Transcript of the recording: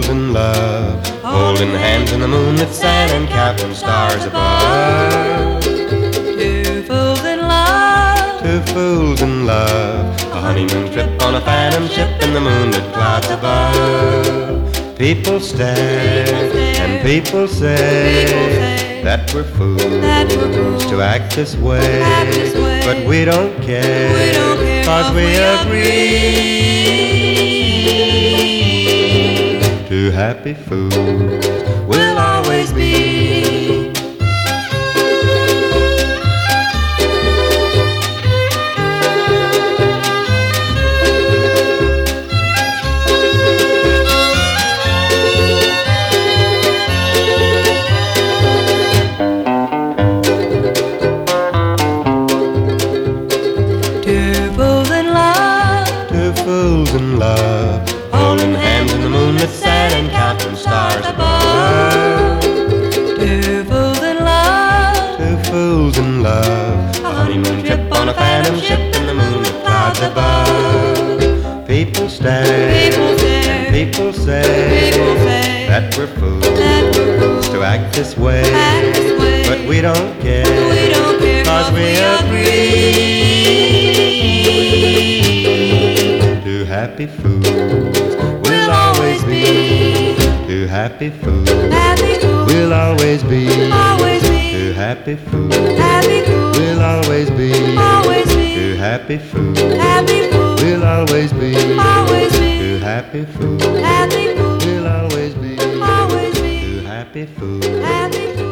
fools in love, holding hands in the moonlit sand and counting stars above. Two fools in love, Two fools in love, a honeymoon trip on a phantom ship in the moonlit clouds above. People stare and people say that we're fools to act this way, but we don't care, 'cause we agree. Two happy fools we'll always be. two fools in love, Two fools in love, holding hands in the moonlit sand and counting stars above. two fools in love, Two fools in love, a honeymoon trip on a phantom ship in the moonlit clouds above. People stare and people say that we're fools to act this way, but we don't care, 'cause we agree. Two happy fools we'll always be. Two happy fools happy fools, we'll always be. always be, Two happy fools happy fools, we'll always be. always be, Two happy fools happy fools, we'll always be. always be, Two happy fools happy fools, we'll always be. always be, Two happy fools happy fools.